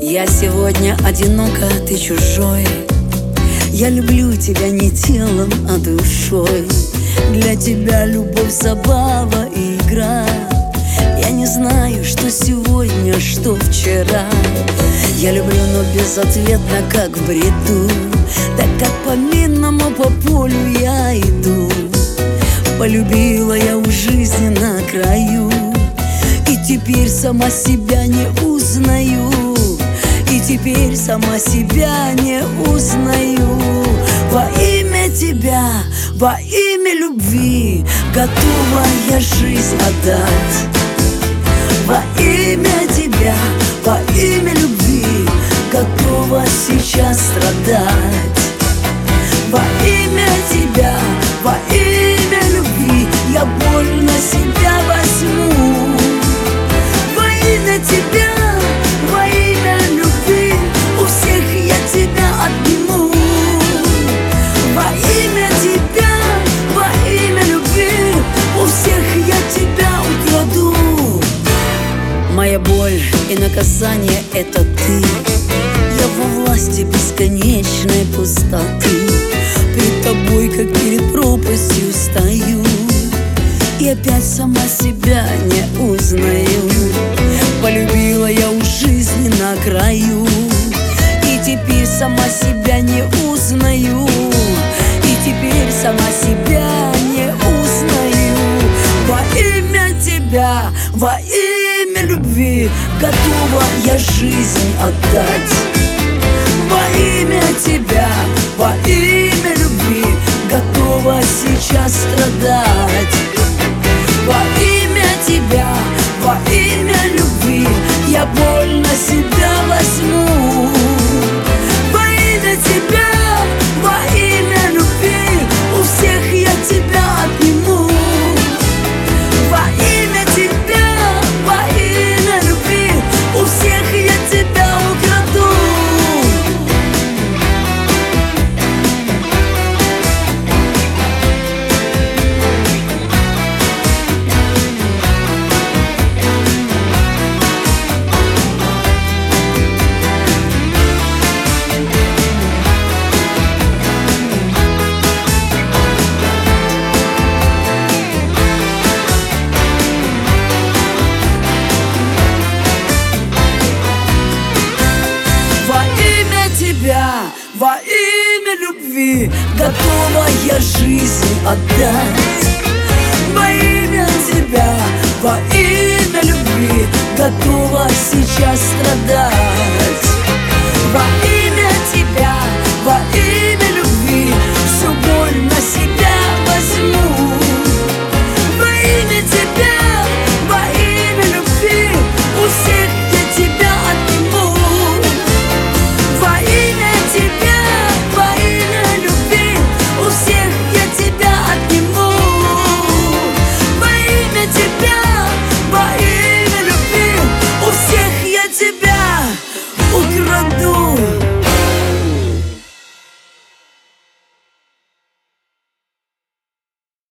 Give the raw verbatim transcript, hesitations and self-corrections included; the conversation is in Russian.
Я сегодня одинока, ты чужой. Я люблю тебя не телом, а душой. Для тебя любовь, забава и игра. Я не знаю, что сегодня, что вчера. Я люблю, но безответно, как в бреду. Так как по минному по полю я иду. Полюбила я у жизни на краю. И теперь сама себя не узнаю. И теперь сама себя не узнаю. Во имя тебя, во имя любви готова я жизнь отдать. Во имя тебя, во имя любви готова сейчас страдать. Во имя тебя, во имя любви я боль на себя возьму. Во имя тебя, во имя любви у всех я тебя отниму. Во имя тебя, во имя любви у всех я тебя украду. Моя боль и наказание — это ты. Я во власти бесконечной пустоты. Перед тобой, как перед пропастью, стою. И опять сама себя не узнаю. Полюбила я у жизни на краю. И теперь сама себя не узнаю. И теперь сама себя не узнаю. Во имя тебя, во имя любви готова я жизнь отдать. Во имя тебя, во имя любви готова сейчас страдать. Во имя тебя, во имя любви я боль на себя возьму. Во имя тебя, во имя любви у всех я тебя отниму. Во имя тебя, во имя любви у всех я тебя украду. Во имя любви готова я жизнь отдать. Во имя тебя, во имя любви готова сейчас страдать. Во имя